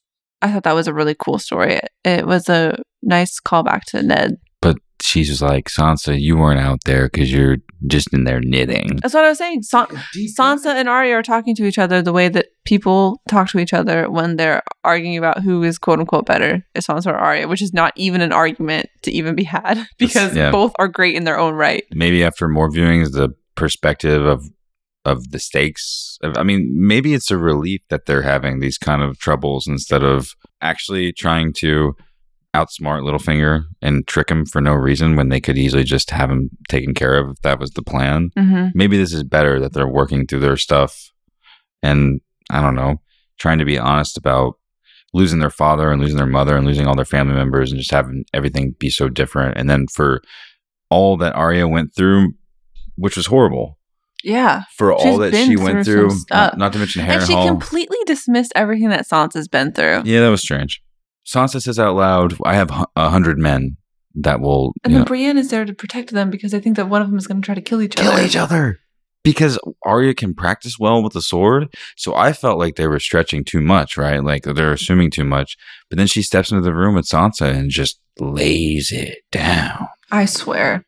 a really cool story. It was a nice callback to Ned. But she's just like, Sansa, you weren't out there because you're just in there knitting. That's what I was saying. Sansa and Arya are talking to each other the way that people talk to each other when they're arguing about who is quote unquote better, is Sansa or Arya, which is not even an argument to even be had because Yeah. both are great in their own right. Maybe after more viewings, the perspective of the stakes. I mean, maybe it's a relief that they're having these kind of troubles instead of actually trying to outsmart Littlefinger and trick him for no reason when they could easily just have him taken care of if that was the plan. Mm-hmm. Maybe this is better that they're working through their stuff and, I don't know, trying to be honest about losing their father and losing their mother and losing all their family members and just having everything be so different. And then for all that Arya went through, which was horrible. Yeah. For all She's that been she went through through, some stuff. not to mention And she Harrenhal. completely dismissed everything that Sansa's been through. Yeah, that was strange. Sansa says out loud, I have 100 men that will And then Brienne is there to protect them because they think that one of them is going to try to kill each other. kill each other. Because Arya can practice well with the sword. So I felt like they were stretching too much, right? Like they're assuming too much. But then she steps into the room with Sansa and just lays it down. I swear.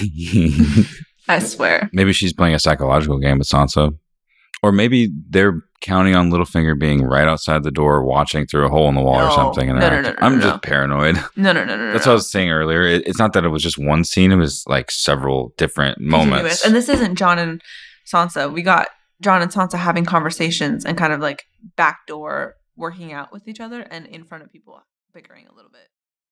I swear. Maybe she's playing a psychological game with Sansa. Or maybe they're counting on Littlefinger being right outside the door watching through a hole in the wall or No. something. And No, they're no, acting- no, I'm no, just no. paranoid. No. That's what I was saying earlier. It's not that it was just one scene. It was like several different moments. Continuous. And this isn't Jon and Sansa. We got Jon and Sansa having conversations and kind of like backdoor working out with each other and in front of people bickering a little bit.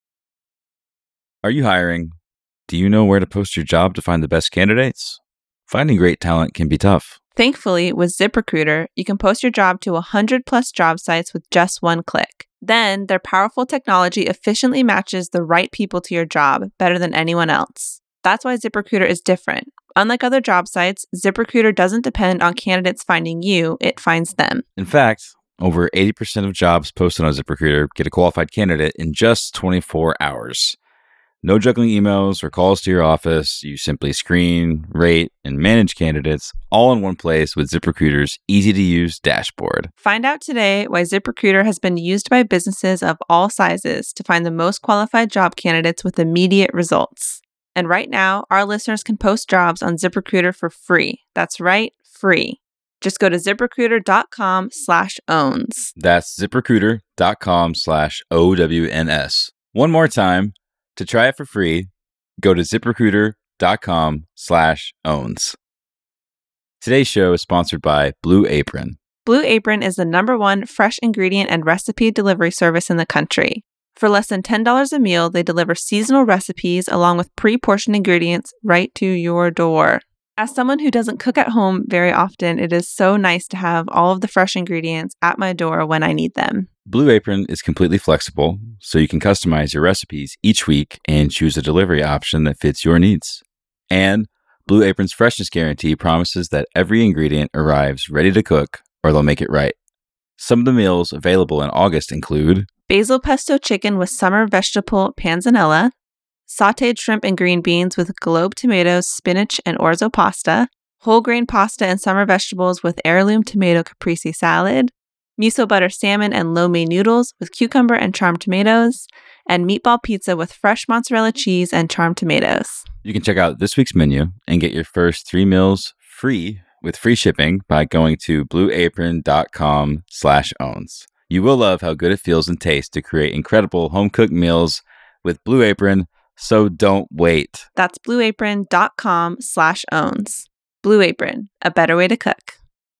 Are you hiring? Do you know where to post your job to find the best candidates? Finding great talent can be tough. Thankfully, with ZipRecruiter, you can post your job to 100 plus job sites with just one click. Then, their powerful technology efficiently matches the right people to your job better than anyone else. That's why ZipRecruiter is different. Unlike other job sites, ZipRecruiter doesn't depend on candidates finding you, it finds them. In fact, over 80% of jobs posted on ZipRecruiter get a qualified candidate in just 24 hours. No juggling emails or calls to your office. You simply screen, rate, and manage candidates all in one place with ZipRecruiter's easy-to-use dashboard. Find out today why ZipRecruiter has been used by businesses of all sizes to find the most qualified job candidates with immediate results. And right now, our listeners can post jobs on ZipRecruiter for free. That's right, free. Just go to ZipRecruiter.com/owns. That's ZipRecruiter.com/OWNS. One more time. To try it for free, go to ZipRecruiter.com/owns. Today's show is sponsored by Blue Apron. Blue Apron is the #1 fresh ingredient and recipe delivery service in the country. For less than $10 a meal, they deliver seasonal recipes along with pre-portioned ingredients right to your door. As someone who doesn't cook at home very often, it is so nice to have all of the fresh ingredients at my door when I need them. Blue Apron is completely flexible, so you can customize your recipes each week and choose a delivery option that fits your needs. And Blue Apron's freshness guarantee promises that every ingredient arrives ready to cook or they'll make it right. Some of the meals available in August include basil pesto chicken with summer vegetable panzanella, sautéed shrimp and green beans with globe tomatoes, spinach, and orzo pasta, whole grain pasta and summer vegetables with heirloom tomato caprese salad, miso butter salmon and lo mein noodles with cucumber and charmed tomatoes, and meatball pizza with fresh mozzarella cheese and charmed tomatoes. You can check out this week's menu and get your first 3 meals free with free shipping by going to blueapron.com/owns. You will love how good it feels and tastes to create incredible home-cooked meals with Blue Apron, so don't wait. That's blueapron.com/owns. Blue Apron, a better way to cook.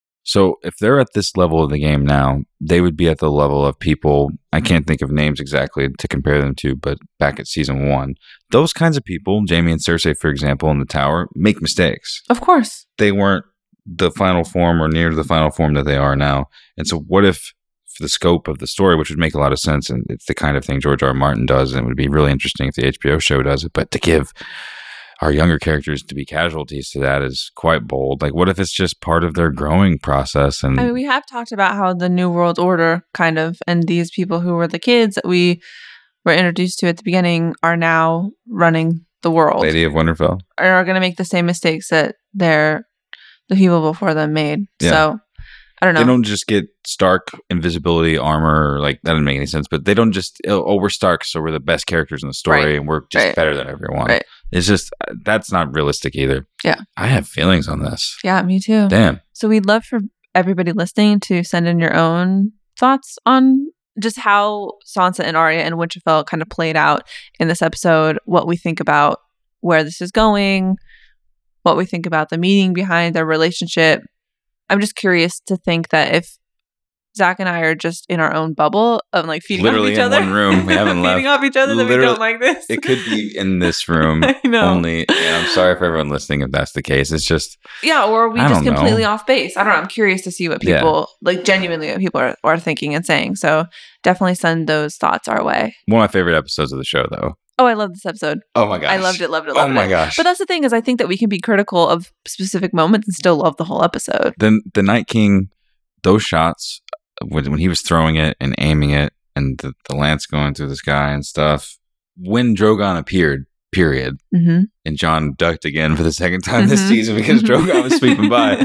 So if they're at this level of the game now, they would be at the level of people, I can't think of names exactly to compare them to, but back at season 1, those kinds of people, Jaime and Cersei, for example, in the tower, make mistakes. Of course. They weren't the final form or near the final form that they are now. And so what if for the scope of the story, which would make a lot of sense, and it's the kind of thing George R. R. Martin does, and it would be really interesting if the HBO show does it, but to give our younger characters to be casualties to that is quite bold. Like, what if it's just part of their growing process? And I mean, we have talked about how the New World Order kind of, and these people who were the kids that we were introduced to at the beginning are now running the world. Lady of Winterfell. Are going to make the same mistakes that the people before them made. Yeah. So, I don't know. They don't just get Stark invisibility armor, or like that doesn't make any sense. But they don't just we're Stark, so we're the best characters in the story, Right. and we're just Right. better than everyone. Right. It's just that's not realistic either. Yeah. I have feelings on this. Yeah, me too. Damn. So we'd love for everybody listening to send in your own thoughts on just how Sansa and Arya and Winterfell kind of played out in this episode, what we think about where this is going, what we think about the meaning behind their relationship. I'm just curious to think that if Zach and I are just in our own bubble of like feeding Literally off each in other. one room. We haven't feeding left. off each other that we Literally- don't like this. It could be in this room I know. only. And I'm sorry for everyone listening if that's the case. It's just Yeah, or are we I just don't know. completely off base? I don't know. I'm curious to see what Yeah. people, like genuinely what people are thinking and saying. So definitely send those thoughts our way. one of my favorite episodes of the show, though. Oh, I love this episode. Oh my gosh. I loved it. Oh my gosh. But that's the thing is I think that we can be critical of specific moments and still love the whole episode. Then the Night King, those shots when he was throwing it and aiming it, and the lance going through the sky and stuff. When Drogon appeared, period, Mm-hmm. and Jon ducked again for the second time this Mhm. season because Drogon was sweeping by.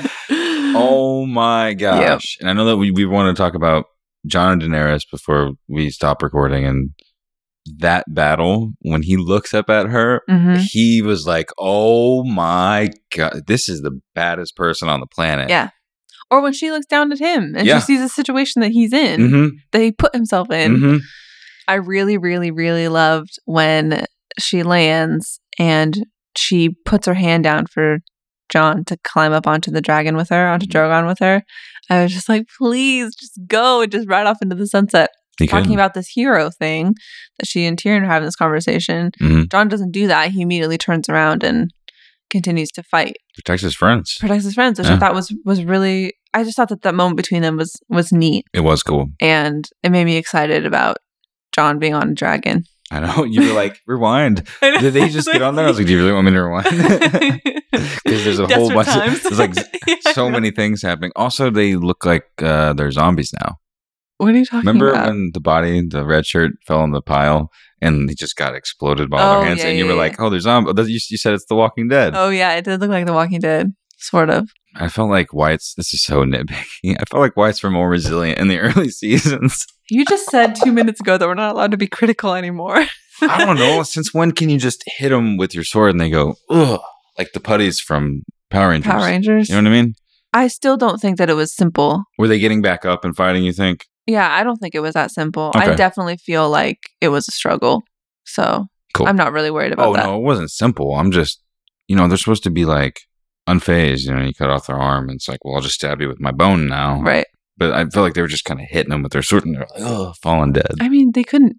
Oh my gosh! And I know that we want to talk about Jon and Daenerys before we stop recording, and that battle when he looks up at her. Mm-hmm. He was like, "Oh my god, this is the baddest person on the planet." Yeah. Or when she looks down at him and Yeah. she sees the situation that he's in, Mm-hmm. that he put himself in. Mm-hmm. I really, really, really loved when she lands and she puts her hand down for Jon to climb up onto the dragon with her, onto Drogon with her. I was just like, please, just go and just ride off into the sunset. Talking about this hero thing that she and Tyrion are having this conversation. Mhm. Jon doesn't do that. He immediately turns around and continues to fight, Protects his friends. protects his friends, which Yeah. I thought was really. I just thought that moment between them was neat, It was cool. and it made me excited about Jon being on a dragon. I know. You were like, rewind. Did they just get on there? I was like, do you really want me to rewind? Because there's a whole Desperate bunch times. of, there's like Yeah, I so know. many things happening. Also, they look like they're zombies now. What are you talking Remember about? when the red shirt fell in the pile and he just got exploded by all Oh, their hands? yeah, And you yeah, were yeah. like, oh, there's zombies. You said it's The Walking Dead. Oh yeah, it did look like The Walking Dead, sort of. I felt like White's, this is so nitpicky. I felt like Whites were more resilient in the early seasons. You just said 2 minutes ago that we're not allowed to be critical anymore. I don't know. Since when can you just hit them with your sword and they go, ugh, like the putties from Power Rangers? Power Rangers. You know what I mean? I still don't think that it was simple. Were they getting back up and fighting, you think? Yeah, I don't think it was that simple. Okay. I definitely feel like it was a struggle. So Cool. I'm not really worried about Oh, that. no, it wasn't simple. I'm just, they're supposed to be like unfazed. You cut off their arm and it's like, well, I'll just stab you with my bone now. Right. But I felt like they were just kind of hitting them with their sword and they're like, oh, falling dead. I mean, they couldn't.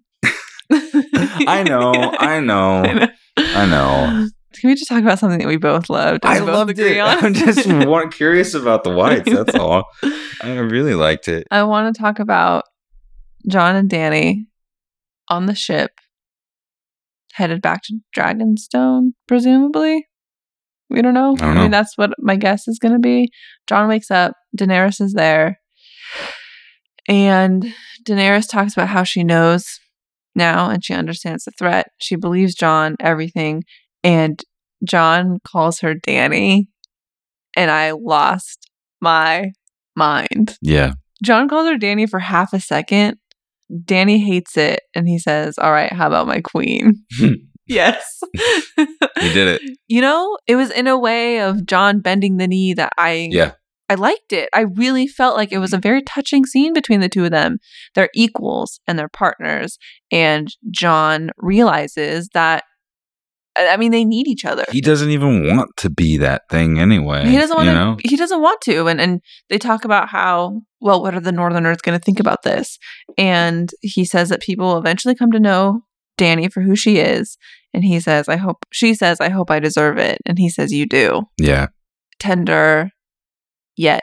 I know. I know. Can we just talk about something that we both loved? and I we both loved agree it. on? I'm just curious about the Whites. That's all. I really liked it. I want to talk about Jon and Dany on the ship headed back to Dragonstone, presumably. We don't know. I don't know. mean, that's what my guess is going to be. Jon wakes up. Daenerys is there. And Daenerys talks about how she knows now and she understands the threat. She believes Jon everything. And Jon calls her Dany. And I lost my mind. Yeah. Jon calls her Dany for half a second. Dany hates it. And he says, all right, how about my queen? Yes. He did it. You know, it was in a way of Jon bending the knee that I liked it. I really felt like it was a very touching scene between the two of them. They're equals and they're partners. And Jon realizes that, I mean, they need each other. He doesn't even want to be that thing anyway. He doesn't want to. He doesn't want to. And they talk about how, well, what are the Northerners going to think about this? And he says that people will eventually come to know Dany for who she is. And he says, she says, I hope I deserve it. And he says, you do. Yeah. Tender, yet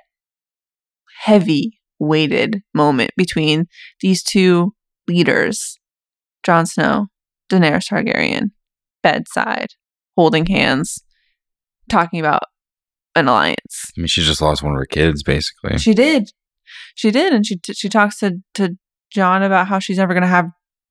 heavy weighted moment between these two leaders, Jon Snow, Daenerys Targaryen, bedside, holding hands, talking about an alliance. I mean, she just lost one of her kids, basically. She did. And she talks to Jon about how she's never going to have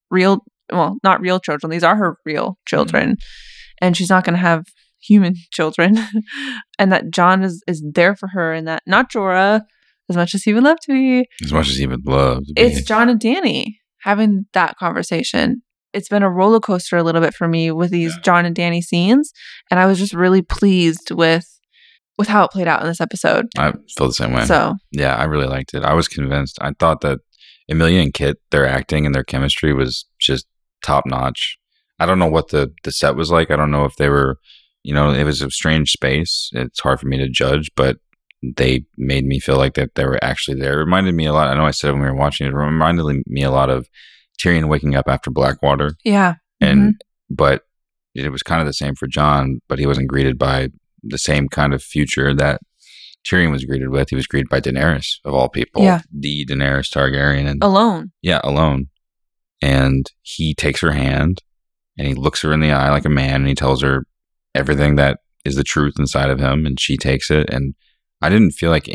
not real children. These are her real children. Mm-hmm. And she's not going to have human children. And that Jon is there for her, and that not Jorah, as much as he would love to be. As much as he would love to be. It's Jon and Dany having that conversation. It's been a roller coaster a little bit for me with these Jon and Dany scenes. And I was just really pleased with how it played out in this episode. I feel the same way. So, yeah, I really liked it. I was convinced. I thought that Emilia and Kit, their acting and their chemistry was just top notch. I don't know what the set was like. I don't know if they were, it was a strange space. It's hard for me to judge, but they made me feel like that they were actually there. It reminded me a lot. I know I said when we were watching it reminded me a lot of Tyrion waking up after Blackwater. Yeah. But it was kind of the same for Jon, but he wasn't greeted by the same kind of future that Tyrion was greeted with. He was greeted by Daenerys, of all people. Yeah. The Daenerys Targaryen. And alone. Yeah, alone. And he takes her hand and he looks her in the eye like a man and he tells her everything that is the truth inside of him, and she takes it. And I didn't feel like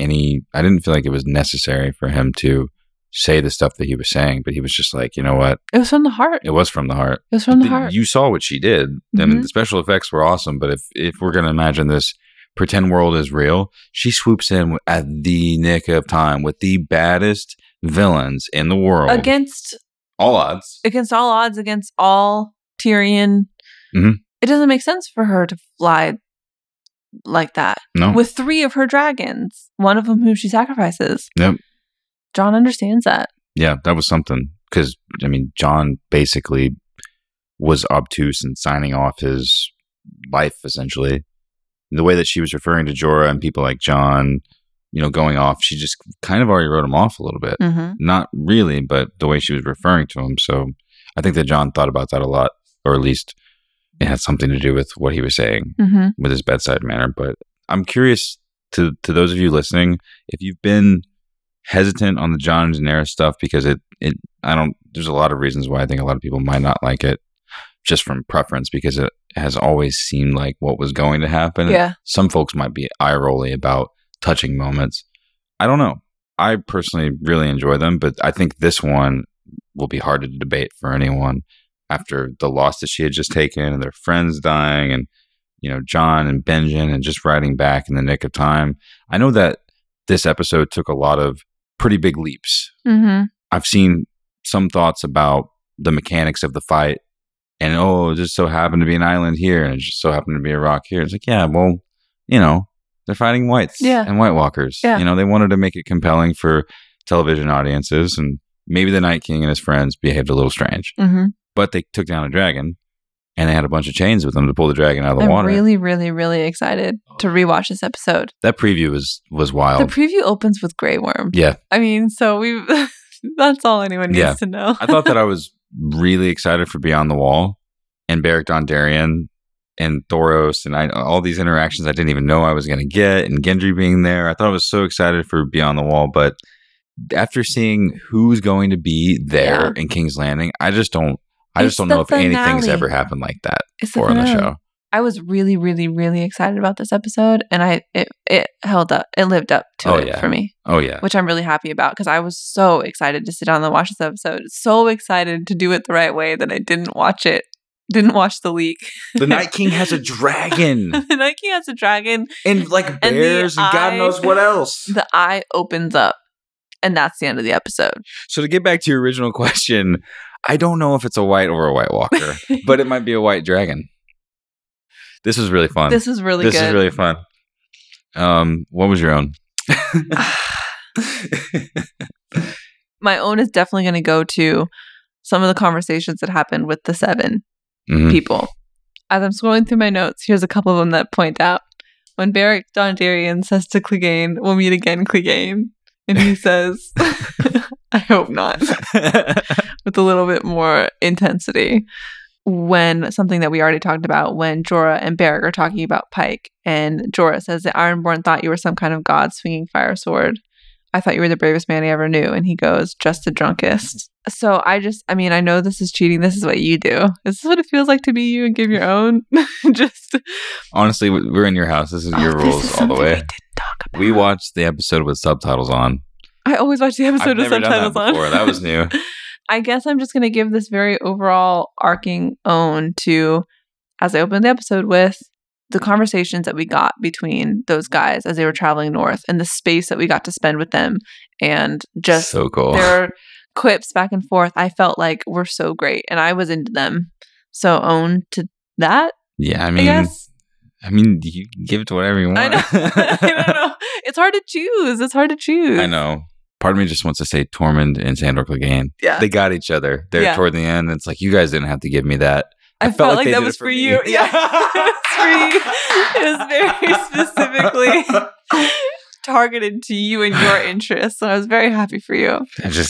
it was necessary for him to say the stuff that he was saying, but he was just like, you know what? It was from the heart. It was from the heart. It was from the heart. You saw what she did. Mm-hmm. I mean, the special effects were awesome, but if we're going to imagine this pretend world is real, she swoops in at the nick of time with the baddest villains in the world. Against all odds. Against all Tyrion. Mm-hmm. It doesn't make sense for her to fly like that. No. With 3 of her dragons, one of them who she sacrifices. Yep. Jon understands that. Yeah, that was something. Because, I mean, Jon basically was obtuse and signing off his life, essentially. The way that she was referring to Jorah and people like Jon, going off, she just kind of already wrote him off a little bit. Mm-hmm. Not really, but the way she was referring to him. So I think that Jon thought about that a lot, or at least it had something to do with what he was saying with his bedside manner. But I'm curious to those of you listening, if you've been hesitant on the Jon and Daenerys stuff, because there's a lot of reasons why I think a lot of people might not like it, just from preference, because it has always seemed like what was going to happen. Yeah. Some folks might be eye-rolly about touching moments. I don't know. I personally really enjoy them, but I think this one will be hard to debate for anyone after the loss that she had just taken and their friends dying and, Jon and Benjen and just riding back in the nick of time. I know that this episode took a lot of pretty big leaps. Mm-hmm. I've seen some thoughts about the mechanics of the fight and, it just so happened to be an island here and it just so happened to be a rock here. It's like, yeah, well, they're fighting whites and White Walkers. Yeah. They wanted to make it compelling for television audiences, and maybe the Night King and his friends behaved a little strange. Mm-hmm. But they took down a dragon and they had a bunch of chains with them to pull the dragon out of the water. I'm really, really, really excited to rewatch this episode. That preview was wild. The preview opens with Grey Worm. Yeah. I mean, so that's all anyone needs to know. I thought that I was really excited for Beyond the Wall and Beric Dondarrion and Thoros and all these interactions I didn't even know I was going to get, and Gendry being there. I thought I was so excited for Beyond the Wall, but after seeing who's going to be there in King's Landing, I just don't know if anything's ever happened like that before on the show. I was really, really, really excited about this episode, and it held up. It lived up to it for me. Oh yeah. Which I'm really happy about because I was so excited to sit down and watch this episode. So excited to do it the right way that I didn't watch it. Didn't watch the leak. The Night King has a dragon. The Night King has a dragon. And like bears and God knows what else. The eye opens up. And that's the end of the episode. So to get back to your original question, I don't know if it's a white or a White Walker, but it might be a white dragon. This was really fun. This was really good. This is really fun. What was your own? My own is definitely going to go to some of the conversations that happened with the 7 people. As I'm scrolling through my notes, here's a couple of them that point out. When Beric Dondarrion says to Clegane, "We'll meet again, Clegane." And he says, "I hope not," with a little bit more intensity. When something that we already talked about, when Jorah and Beric are talking about Pike, and Jorah says that Ironborn thought you were some kind of god swinging fire sword. I thought you were the bravest man I ever knew. And he goes, "Just the drunkest." So I know this is cheating. This is what you do. This is what it feels like to be you and give your own. Just honestly, we're in your house. This is your rules all the way. We watched the episode with subtitles on. I always watch the episode with subtitles on. That was new. I guess I'm just going to give this very overall arcing own to, as I opened the episode with, the conversations that we got between those guys as they were traveling north and the space that we got to spend with them and just so cool. Their quips back and forth. I felt like were so great and I was into them. So own to that. Yeah, I mean, you can give it to whatever you want. I know. I don't know. It's hard to choose. I know. Part of me just wants to say Tormund and Sandor Clegane. Yeah. They got each other there toward the end. It's like, you guys didn't have to give me that. I felt like that was for you. Yeah. It was very specifically targeted to you and your interests. So I was very happy for you.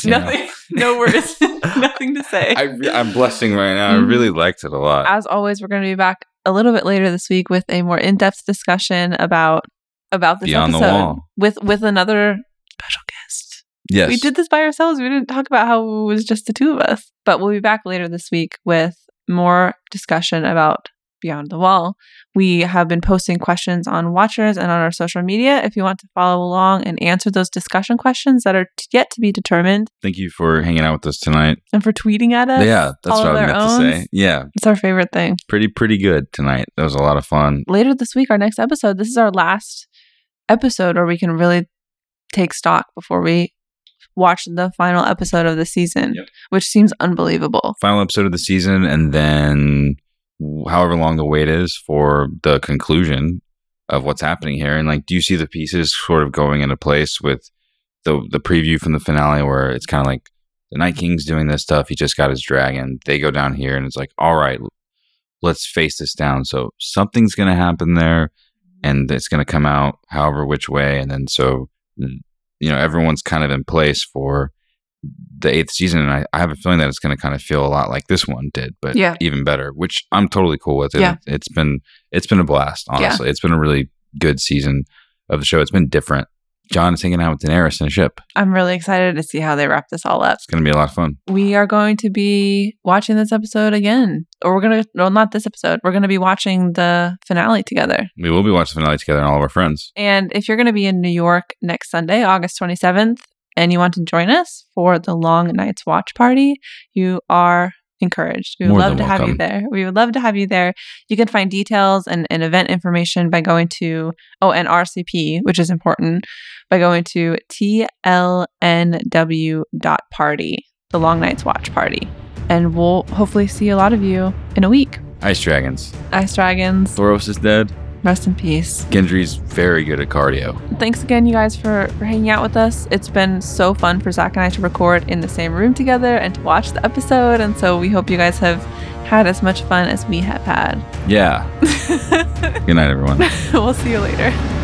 No words, nothing to say. I'm blushing right now. I really liked it a lot. As always, we're going to be back a little bit later this week with a more in-depth discussion about this Beyond episode the Wall with another special guest. Yes, we did this by ourselves. We didn't talk about how it was just the two of us. But we'll be back later this week with more discussion about Beyond the Wall. We have been posting questions on Watchers and on our social media. If you want to follow along and answer those discussion questions that are yet to be determined. Thank you for hanging out with us tonight. And for tweeting at us. Yeah, that's what I meant to say. Yeah. It's our favorite thing. Pretty good tonight. That was a lot of fun. Later this week, our next episode, this is our last episode where we can really take stock before we watch the final episode of the season, which seems unbelievable. Final episode of the season, and then however long the wait is for the conclusion of what's happening here. And like, do you see the pieces sort of going into place with the preview from the finale where it's kind of like the Night King's doing this stuff. He just got his dragon. They go down here and it's like, all right, let's face this down. So something's going to happen there and it's going to come out however which way. And then so, everyone's kind of in place for the 8th season. And I have a feeling that it's going to kind of feel a lot like this one did, but even better, which I'm totally cool with. And it's been a blast, honestly. Yeah. It's been a really good season of the show. It's been different. John is hanging out with Daenerys in a ship. I'm really excited to see how they wrap this all up. It's going to be a lot of fun. We are going to be watching this episode again. Or not this episode. We're going to be watching the finale together. We will be watching the finale together and all of our friends. And if you're going to be in New York next Sunday, August 27th, and you want to join us for the Long Night's Watch Party, you are encouraged. We would love to have you there. We would love to have you there. You can find details and event information by going to, and RCP, which is important, by going to tlnw.party, the Long Night's Watch Party. And we'll hopefully see a lot of you in a week. Ice Dragons. Thoros is dead. Rest in peace. Gendry's very good at cardio. Thanks again, you guys, for hanging out with us. It's been so fun for Zach and I to record in the same room together and to watch the episode. And so we hope you guys have had as much fun as we have had. Yeah. Good night, everyone. We'll see you later.